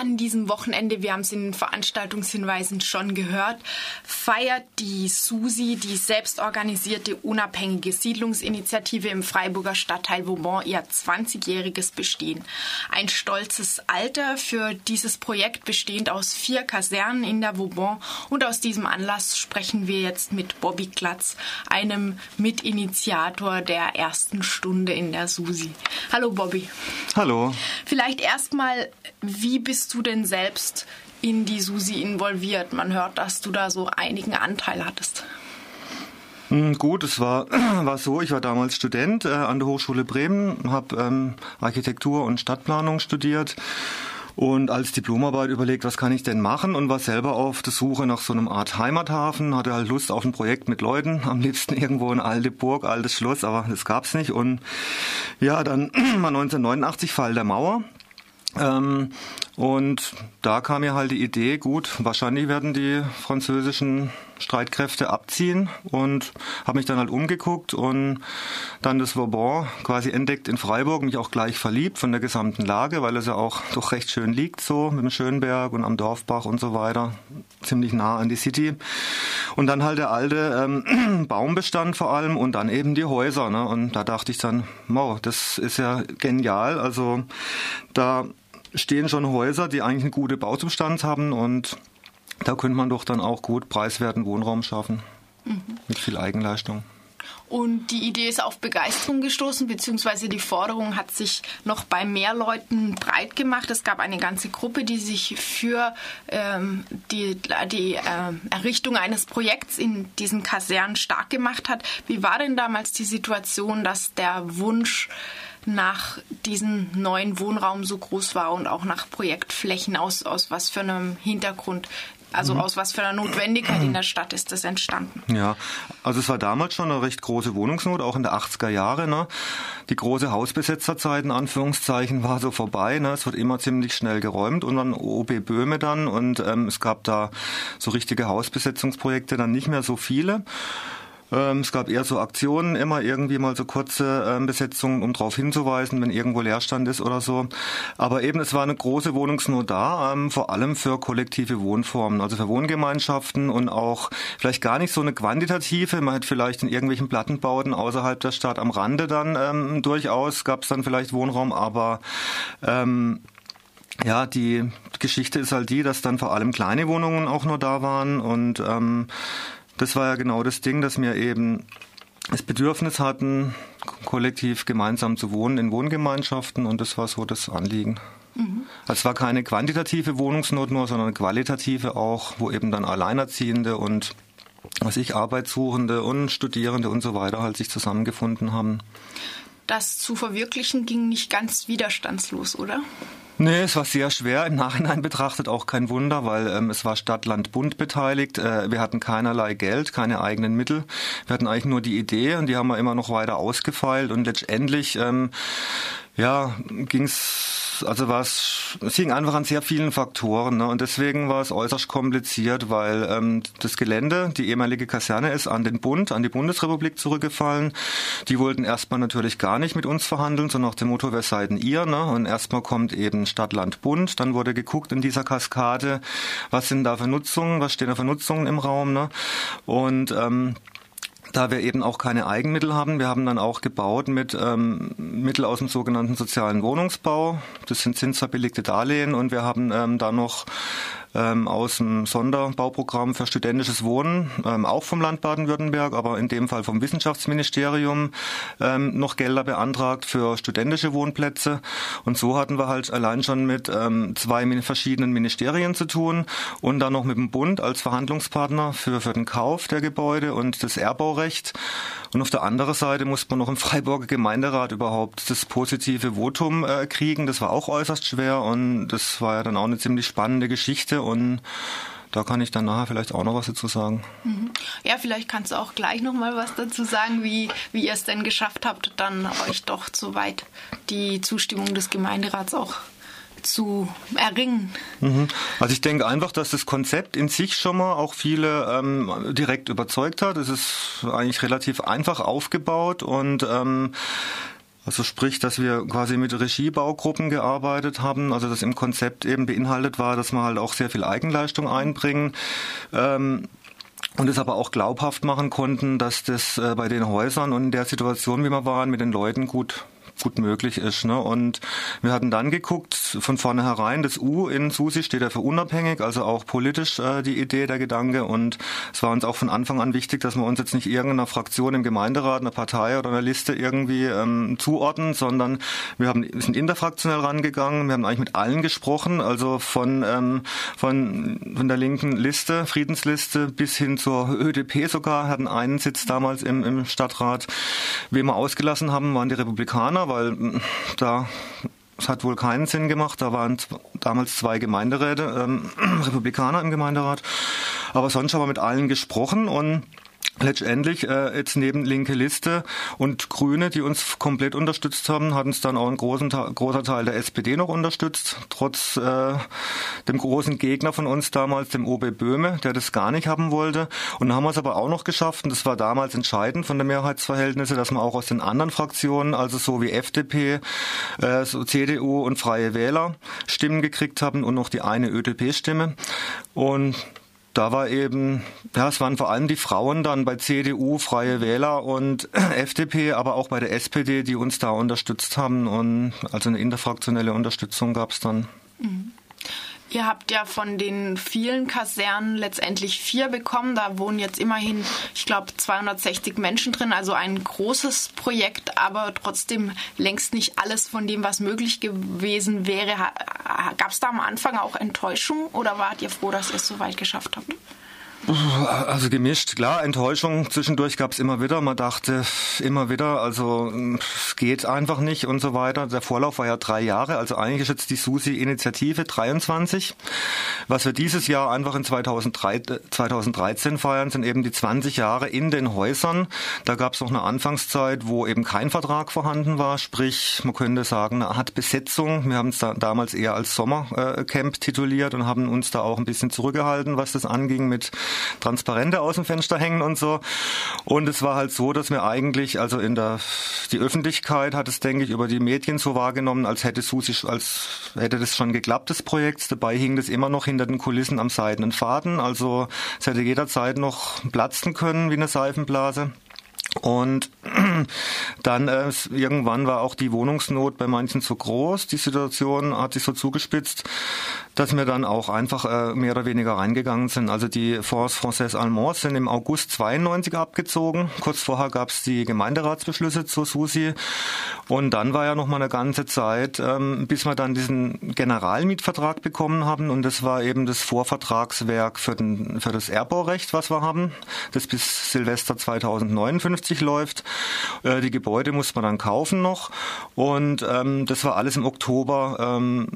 An diesem Wochenende, wir haben es in den Veranstaltungshinweisen schon gehört, feiert die SUSI, die selbstorganisierte unabhängige Siedlungsinitiative im Freiburger Stadtteil Vauban, ihr 20-jähriges Bestehen. Ein stolzes Alter für dieses Projekt, bestehend aus 4 Kasernen in der Vauban. Und aus diesem Anlass sprechen wir jetzt mit Bobby Glatz, einem Mitinitiator der ersten Stunde in der SUSI. Hallo Bobby. Hallo. Vielleicht erstmal, wie bist du denn selbst in die SUSI involviert? Man hört, dass du da so einigen Anteil hattest. Gut, es war so, ich war damals Student an der Hochschule Bremen, habe Architektur und Stadtplanung studiert und als Diplomarbeit überlegt, was kann ich denn machen, und war selber auf der Suche nach so einem Art Heimathafen, hatte halt Lust auf ein Projekt mit Leuten, am liebsten irgendwo eine alte Burg, altes Schloss, aber das gab's nicht. Und ja, dann war 1989 Fall der Mauer. Und da kam mir halt die Idee, gut, wahrscheinlich werden die französischen Streitkräfte abziehen, und habe mich dann halt umgeguckt und dann das Vauban quasi entdeckt in Freiburg, mich auch gleich verliebt von der gesamten Lage, weil es ja auch doch recht schön liegt, so mit dem Schönberg und am Dorfbach und so weiter, ziemlich nah an die City. Und dann halt der alte Baumbestand vor allem und dann eben die Häuser, ne? Und da dachte ich dann, wow, das ist ja genial, also da stehen schon Häuser, die eigentlich eine gute Bausubstanz haben, und da könnte man doch dann auch gut preiswerten Wohnraum schaffen, mit viel Eigenleistung. Und die Idee ist auf Begeisterung gestoßen, beziehungsweise die Forderung hat sich noch bei mehr Leuten breit gemacht. Es gab eine ganze Gruppe, die sich für die Errichtung eines Projekts in diesen Kasernen stark gemacht hat. Wie war denn damals die Situation, dass der Wunsch nach diesem neuen Wohnraum so groß war und auch nach Projektflächen? Aus was für einem Hintergrund, also aus was für einer Notwendigkeit in der Stadt ist das entstanden? Ja, also es war damals schon eine recht große Wohnungsnot, auch in der 80er Jahre. Ne? Die große Hausbesetzerzeit, in Anführungszeichen, war so vorbei. Ne? Es wird immer ziemlich schnell geräumt, und dann OB Böhme dann, und es gab da so richtige Hausbesetzungsprojekte dann nicht mehr so viele. Es gab eher so Aktionen, immer irgendwie mal so kurze Besetzungen, um darauf hinzuweisen, wenn irgendwo Leerstand ist oder so. Aber eben, es war eine große Wohnungsnot da, vor allem für kollektive Wohnformen, also für Wohngemeinschaften, und auch vielleicht gar nicht so eine quantitative. Man hätte vielleicht in irgendwelchen Plattenbauten außerhalb der Stadt am Rande dann durchaus, gab es dann vielleicht Wohnraum, aber ja, die Geschichte ist halt die, dass dann vor allem kleine Wohnungen auch nur da waren, und das war ja genau das Ding, dass wir eben das Bedürfnis hatten, kollektiv gemeinsam zu wohnen in Wohngemeinschaften, und das war so das Anliegen. Also es war keine quantitative Wohnungsnot nur, sondern eine qualitative auch, wo eben dann Alleinerziehende und Arbeitssuchende und Studierende und so weiter halt sich zusammengefunden haben. Das zu verwirklichen ging nicht ganz widerstandslos, oder? Nee, es war sehr schwer, im Nachhinein betrachtet auch kein Wunder, weil es war Stadt, Land, Bund beteiligt. Wir hatten keinerlei Geld, keine eigenen Mittel. Wir hatten eigentlich nur die Idee, und die haben wir immer noch weiter ausgefeilt, und letztendlich es hing einfach an sehr vielen Faktoren, ne? Und deswegen war es äußerst kompliziert, weil das Gelände, die ehemalige Kaserne, ist an den Bund, an die Bundesrepublik zurückgefallen. Die wollten erstmal natürlich gar nicht mit uns verhandeln, so nach dem Motto, wer seid denn ihr? Ne? Und erstmal kommt eben Stadt, Land, Bund. Dann wurde geguckt in dieser Kaskade, was sind da für Nutzungen, was stehen da für Nutzungen im Raum, ne? Und da wir eben auch keine Eigenmittel haben, wir haben dann auch gebaut mit Mittel aus dem sogenannten sozialen Wohnungsbau. Das sind zinsverbilligte Darlehen, und wir haben da noch aus dem Sonderbauprogramm für studentisches Wohnen, auch vom Land Baden-Württemberg, aber in dem Fall vom Wissenschaftsministerium, noch Gelder beantragt für studentische Wohnplätze. Und so hatten wir halt allein schon mit 2 verschiedenen Ministerien zu tun, und dann noch mit dem Bund als Verhandlungspartner für den Kauf der Gebäude und das Erbbaurecht. Und auf der anderen Seite musste man noch im Freiburger Gemeinderat überhaupt das positive Votum kriegen. Das war auch äußerst schwer, und das war ja dann auch eine ziemlich spannende Geschichte, und da kann ich dann nachher vielleicht auch noch was dazu sagen. Ja, vielleicht kannst du auch gleich noch mal was dazu sagen, wie ihr es denn geschafft habt, dann euch doch soweit die Zustimmung des Gemeinderats auch zu erringen. Also ich denke einfach, dass das Konzept in sich schon mal auch viele direkt überzeugt hat. Es ist eigentlich relativ einfach aufgebaut, und Also sprich, dass wir quasi mit Regiebaugruppen gearbeitet haben, also das im Konzept eben beinhaltet war, dass wir halt auch sehr viel Eigenleistung einbringen. Und es aber auch glaubhaft machen konnten, dass das bei den Häusern und in der Situation, wie wir waren, mit den Leuten gut möglich ist. Ne? Und wir hatten dann geguckt, von vornherein, das U in SUSI steht ja für unabhängig, also auch politisch die Idee, der Gedanke. Und es war uns auch von Anfang an wichtig, dass wir uns jetzt nicht irgendeiner Fraktion im Gemeinderat, einer Partei oder einer Liste irgendwie zuordnen, sondern wir sind interfraktionell rangegangen, wir haben eigentlich mit allen gesprochen, also von der linken Liste, Friedensliste, bis hin zur ÖDP sogar, hatten einen Sitz damals im Stadtrat. Wen wir ausgelassen haben, waren die Republikaner, weil es hat wohl keinen Sinn gemacht. Da waren damals 2 Gemeinderäte, Republikaner im Gemeinderat. Aber sonst haben wir mit allen gesprochen und letztendlich jetzt neben linke Liste und Grüne, die uns komplett unterstützt haben, hat uns dann auch ein großer Teil der SPD noch unterstützt, trotz dem großen Gegner von uns damals, dem OB Böhme, der das gar nicht haben wollte. Und dann haben wir es aber auch noch geschafft, und das war damals entscheidend von den Mehrheitsverhältnissen, dass wir auch aus den anderen Fraktionen, also so wie FDP, so CDU und Freie Wähler Stimmen gekriegt haben und noch die eine ÖDP-Stimme. Und da war eben, es waren vor allem die Frauen dann bei CDU, Freie Wähler und FDP, aber auch bei der SPD, die uns da unterstützt haben. Und also eine interfraktionelle Unterstützung gab es dann. Ihr habt ja von den vielen Kasernen letztendlich 4 bekommen. Da wohnen jetzt immerhin, ich glaube, 260 Menschen drin. Also ein großes Projekt, aber trotzdem längst nicht alles von dem, was möglich gewesen wäre. Gab es da am Anfang auch Enttäuschung oder wart ihr froh, dass ihr es so weit geschafft habt? Also gemischt, klar, Enttäuschung zwischendurch gab es immer wieder. Man dachte immer wieder, also es geht einfach nicht und so weiter. Der Vorlauf war ja 3 Jahre, also eigentlich ist jetzt die SUSI-Initiative 23. Was wir dieses Jahr einfach in 2013 feiern, sind eben die 20 Jahre in den Häusern. Da gab es noch eine Anfangszeit, wo eben kein Vertrag vorhanden war, sprich, man könnte sagen, eine Art Besetzung. Wir haben es damals eher als Sommercamp tituliert und haben uns da auch ein bisschen zurückgehalten, was das anging mit Transparente aus dem Fenster hängen und so. Und es war halt so, dass wir eigentlich, also die Öffentlichkeit hat es, denke ich, über die Medien so wahrgenommen, als hätte das schon geklappt, das Projekt. Dabei hing das immer noch hinter den Kulissen am seidenen Faden. Also es hätte jederzeit noch platzen können wie eine Seifenblase. Und dann irgendwann war auch die Wohnungsnot bei manchen so groß. Die Situation hat sich so zugespitzt, dass wir dann auch einfach mehr oder weniger reingegangen sind. Also die Fonds Français Allemands sind im August 92 abgezogen. Kurz vorher gab es die Gemeinderatsbeschlüsse zur SUSI. Und dann war ja noch mal eine ganze Zeit, bis wir dann diesen Generalmietvertrag bekommen haben. Und das war eben das Vorvertragswerk für das Erbbaurecht, was wir haben, das bis Silvester 2059 läuft. Die Gebäude muss man dann kaufen noch. Und das war alles im Oktober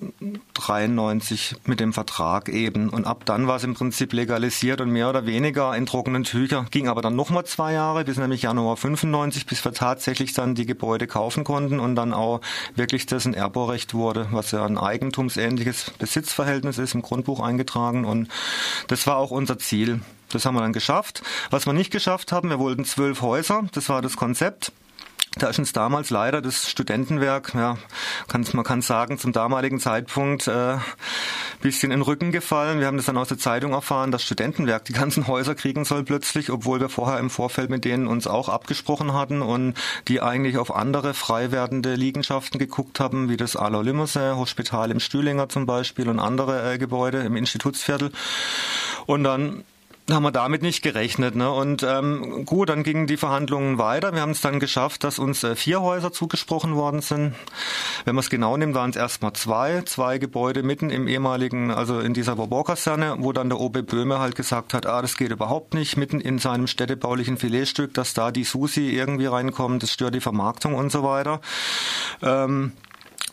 93 mit dem Vertrag eben. Und ab dann war es im Prinzip legalisiert und mehr oder weniger in trockenen Tüchern. Ging aber dann nochmal 2 Jahre, bis nämlich Januar 95, bis wir tatsächlich dann die Gebäude kaufen konnten und dann auch wirklich das ein Erbbaurecht wurde, was ja ein eigentumsähnliches Besitzverhältnis ist, im Grundbuch eingetragen. Und das war auch unser Ziel. Das haben wir dann geschafft. Was wir nicht geschafft haben, wir wollten 12 Häuser. Das war das Konzept. Da ist uns damals leider das Studentenwerk, man kann sagen, zum damaligen Zeitpunkt bisschen in den Rücken gefallen. Wir haben das dann aus der Zeitung erfahren, dass Studentenwerk die ganzen Häuser kriegen soll plötzlich, obwohl wir vorher im Vorfeld mit denen uns auch abgesprochen hatten und die eigentlich auf andere frei werdende Liegenschaften geguckt haben, wie das Arlor Limousin, Hospital im Stühlinger zum Beispiel und andere Gebäude im Institutsviertel. Und dann haben wir damit nicht gerechnet, ne? Und gut, dann gingen die Verhandlungen weiter. Wir haben es dann geschafft, dass uns 4 Häuser zugesprochen worden sind. Wenn man es genau nimmt, waren es erstmal 2 Gebäude mitten im ehemaligen, also in dieser Bourbon-Kaserne, wo dann der OB Böhme halt gesagt hat, das geht überhaupt nicht, mitten in seinem städtebaulichen Filetstück, dass da die SUSI irgendwie reinkommt, das stört die Vermarktung und so weiter.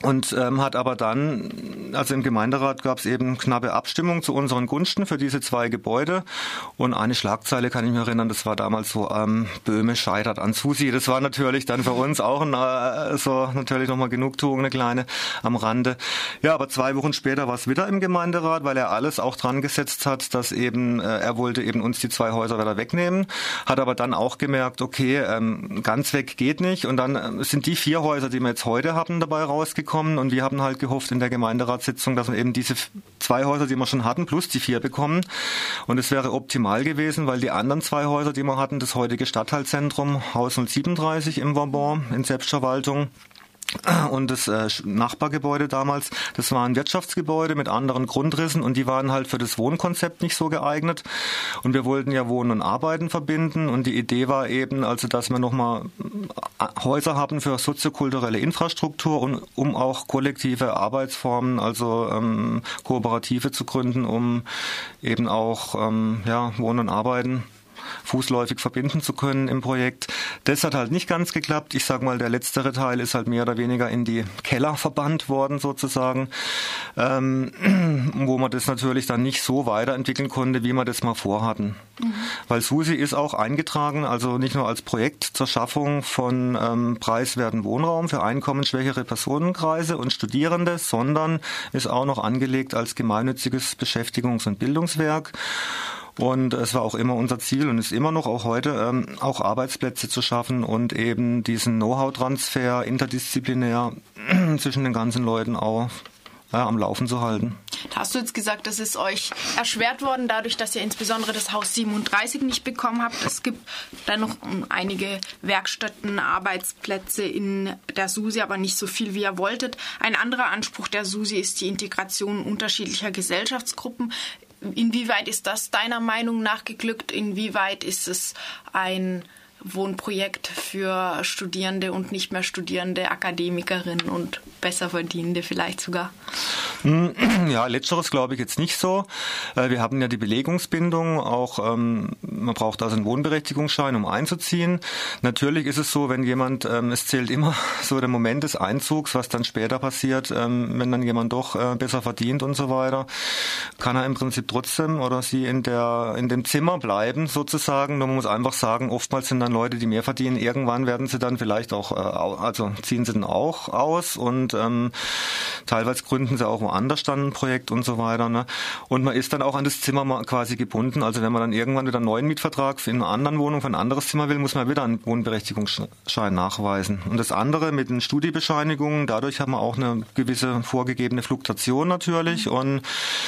Und hat aber dann, also im Gemeinderat gab es eben knappe Abstimmung zu unseren Gunsten für diese 2 Gebäude. Und eine Schlagzeile kann ich mich erinnern, das war damals so, Böhme scheitert an Susi. Das war natürlich dann für uns auch natürlich nochmal Genugtuung, eine kleine am Rande. Ja, aber 2 Wochen später war es wieder im Gemeinderat, weil er alles auch dran gesetzt hat, dass eben, er wollte eben uns die 2 Häuser wieder wegnehmen, hat aber dann auch gemerkt, okay, ganz weg geht nicht. Und dann sind die 4 Häuser, die wir jetzt heute haben, dabei rausgekommen. Und wir haben halt gehofft in der Gemeinderatssitzung, dass wir eben diese 2 Häuser, die wir schon hatten, plus die 4 bekommen. Und es wäre optimal gewesen, weil die anderen 2 Häuser, die wir hatten, das heutige Stadtteilzentrum, Haus 037 im Vauban in Selbstverwaltung, und das Nachbargebäude damals, das war ein Wirtschaftsgebäude mit anderen Grundrissen und die waren halt für das Wohnkonzept nicht so geeignet. Und wir wollten ja Wohnen und Arbeiten verbinden und die Idee war eben, also dass wir nochmal Häuser haben für soziokulturelle Infrastruktur und um auch kollektive Arbeitsformen, also Kooperative zu gründen, um eben auch Wohnen und Arbeiten fußläufig verbinden zu können im Projekt. Das hat halt nicht ganz geklappt. Ich sag mal, der letztere Teil ist halt mehr oder weniger in die Keller verbannt worden sozusagen, wo man das natürlich dann nicht so weiterentwickeln konnte, wie wir das mal vorhatten. Mhm. Weil Susi ist auch eingetragen, also nicht nur als Projekt zur Schaffung von preiswerten Wohnraum für einkommensschwächere Personenkreise und Studierende, sondern ist auch noch angelegt als gemeinnütziges Beschäftigungs- und Bildungswerk. Und es war auch immer unser Ziel und ist immer noch auch heute, auch Arbeitsplätze zu schaffen und eben diesen Know-how-Transfer interdisziplinär zwischen den ganzen Leuten auch am Laufen zu halten. Da hast du jetzt gesagt, das ist euch erschwert worden, dadurch, dass ihr insbesondere das Haus 37 nicht bekommen habt. Es gibt da noch einige Werkstätten, Arbeitsplätze in der SUSI, aber nicht so viel, wie ihr wolltet. Ein anderer Anspruch der SUSI ist die Integration unterschiedlicher Gesellschaftsgruppen. Inwieweit ist das deiner Meinung nach geglückt? Inwieweit ist es ein Wohnprojekt für Studierende und nicht mehr Studierende, Akademikerinnen und Besserverdienende vielleicht sogar? Ja, letzteres glaube ich jetzt nicht so. Wir haben ja die Belegungsbindung, auch man braucht also einen Wohnberechtigungsschein, um einzuziehen. Natürlich ist es so, wenn jemand, es zählt immer so der Moment des Einzugs, was dann später passiert, wenn dann jemand doch besser verdient und so weiter, kann er im Prinzip trotzdem oder sie in dem Zimmer bleiben sozusagen. Nur man muss einfach sagen, oftmals sind dann Leute, die mehr verdienen, irgendwann werden sie dann vielleicht auch, also ziehen sie dann auch aus und teilweise gründen sie auch woanders dann ein Projekt und so weiter. Ne? Und man ist dann auch an das Zimmer mal quasi gebunden. Also wenn man dann irgendwann wieder einen neuen Mietvertrag für eine andere Wohnung, für ein anderes Zimmer will, muss man wieder einen Wohnberechtigungsschein nachweisen. Und das andere mit den Studiebescheinigungen, dadurch haben wir auch eine gewisse vorgegebene Fluktuation natürlich und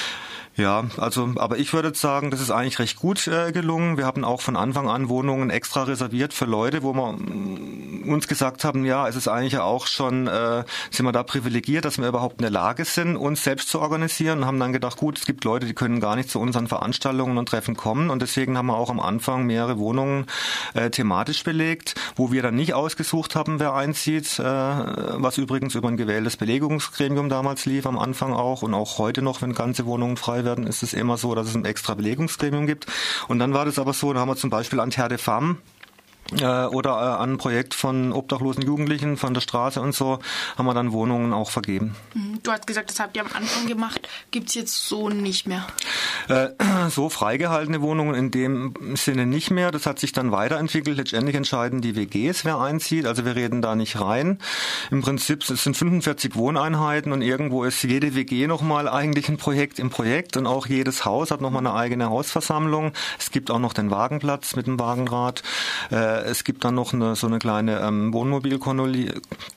ja, also, aber ich würde sagen, das ist eigentlich recht gut gelungen. Wir haben auch von Anfang an Wohnungen extra reserviert für Leute, wo wir uns gesagt haben, ja, es ist eigentlich ja auch schon, sind wir da privilegiert, dass wir überhaupt in der Lage sind, uns selbst zu organisieren und haben dann gedacht, gut, es gibt Leute, die können gar nicht zu unseren Veranstaltungen und Treffen kommen und deswegen haben wir auch am Anfang mehrere Wohnungen thematisch belegt, wo wir dann nicht ausgesucht haben, wer einzieht, was übrigens über ein gewähltes Belegungsgremium damals lief, am Anfang auch und auch heute noch, wenn ganze Wohnungen frei werden, ist es immer so, dass es ein extra Belegungsgremium gibt. Und dann war das aber so, da haben wir zum Beispiel an Terre de Femme oder an ein Projekt von obdachlosen Jugendlichen von der Straße und so, haben wir dann Wohnungen auch vergeben. Du hast gesagt, das habt ihr am Anfang gemacht. Gibt es jetzt so nicht mehr? So freigehaltene Wohnungen in dem Sinne nicht mehr. Das hat sich dann weiterentwickelt. Letztendlich entscheiden die WGs, wer einzieht. Also wir reden da nicht rein. Im Prinzip, es sind 45 Wohneinheiten und irgendwo ist jede WG nochmal eigentlich ein Projekt im Projekt und auch jedes Haus hat nochmal eine eigene Hausversammlung. Es gibt auch noch den Wagenplatz mit dem Wagenrad. Es gibt dann noch so eine kleine Wohnmobilkolonie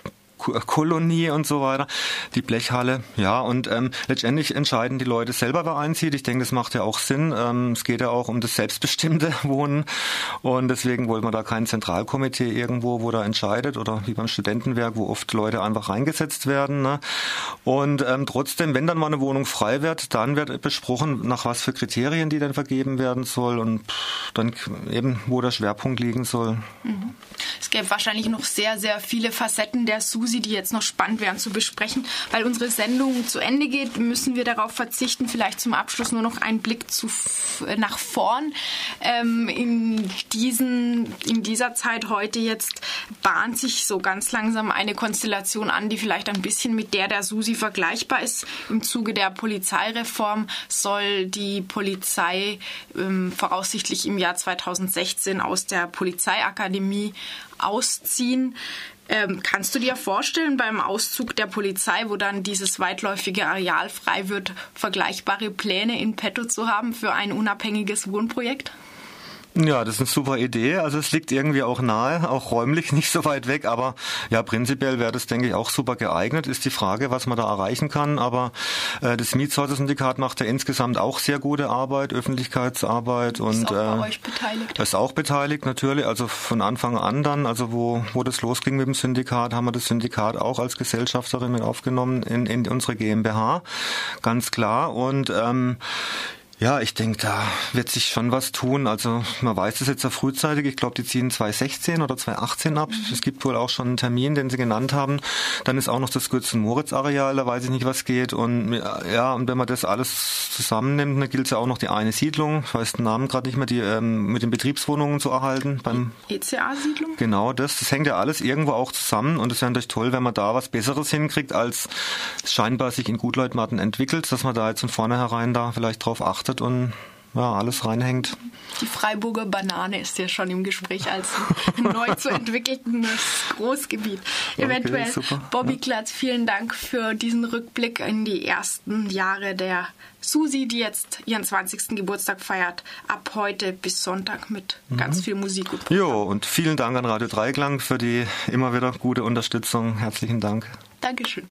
und so weiter, die Blechhalle, ja, und letztendlich entscheiden die Leute selber, wer einzieht. Ich denke, das macht ja auch Sinn. Es geht ja auch um das selbstbestimmte Wohnen und deswegen wollen wir da kein Zentralkomitee irgendwo, wo da entscheidet oder wie beim Studentenwerk, wo oft Leute einfach reingesetzt werden. Ne? Und trotzdem, wenn dann mal eine Wohnung frei wird, dann wird besprochen, nach was für Kriterien die dann vergeben werden soll und dann eben, wo der Schwerpunkt liegen soll. Es gäbe wahrscheinlich noch sehr, sehr viele Facetten der SUSI, Susi, die jetzt noch spannend wären zu besprechen. Weil unsere Sendung zu Ende geht, müssen wir darauf verzichten, vielleicht zum Abschluss nur noch einen Blick nach vorn. In dieser Zeit heute jetzt bahnt sich so ganz langsam eine Konstellation an, die vielleicht ein bisschen mit der Susi vergleichbar ist. Im Zuge der Polizeireform soll die Polizei voraussichtlich im Jahr 2016 aus der Polizeiakademie ausziehen. Kannst du dir vorstellen, beim Auszug der Polizei, wo dann dieses weitläufige Areal frei wird, vergleichbare Pläne in petto zu haben für ein unabhängiges Wohnprojekt? Ja, das ist eine super Idee. Also es liegt irgendwie auch nahe, auch räumlich nicht so weit weg. Aber ja, prinzipiell wäre das, denke ich, auch super geeignet. Ist die Frage, was man da erreichen kann. Aber das Mietshäuser-Syndikat macht ja insgesamt auch sehr gute Arbeit, Öffentlichkeitsarbeit. Und ist auch bei euch beteiligt? Ist auch beteiligt, natürlich. Also von Anfang an dann, also wo das losging mit dem Syndikat, haben wir das Syndikat auch als Gesellschafterin mit aufgenommen in unsere GmbH. Ganz klar. Und ja, ich denke, da wird sich schon was tun. Also man weiß es jetzt ja frühzeitig. Ich glaube, die ziehen 2016 oder 2018 ab. Es gibt wohl auch schon einen Termin, den sie genannt haben. Dann ist auch noch das Götz-Moritz-Areal, da weiß ich nicht, was geht. Und ja, und wenn man das alles zusammennimmt, dann gilt es ja auch noch die eine Siedlung, ich weiß den Namen gerade nicht mehr, die mit den Betriebswohnungen zu erhalten. Beim ECA-Siedlung? Genau, das hängt ja alles irgendwo auch zusammen. Und es wäre natürlich toll, wenn man da was Besseres hinkriegt, als es scheinbar sich in Gutleutmatten entwickelt, dass man da jetzt von vornherein da vielleicht drauf achtet und ja, alles reinhängt. Die Freiburger Banane ist ja schon im Gespräch als neu zu entwickelndes Großgebiet. Eventuell. Super. Bobby Glatz, vielen Dank für diesen Rückblick in die ersten Jahre der Susi, die jetzt ihren 20. Geburtstag feiert. Ab heute bis Sonntag mit ganz viel Musik. Jo, und vielen Dank an Radio Dreiklang für die immer wieder gute Unterstützung. Herzlichen Dank. Dankeschön.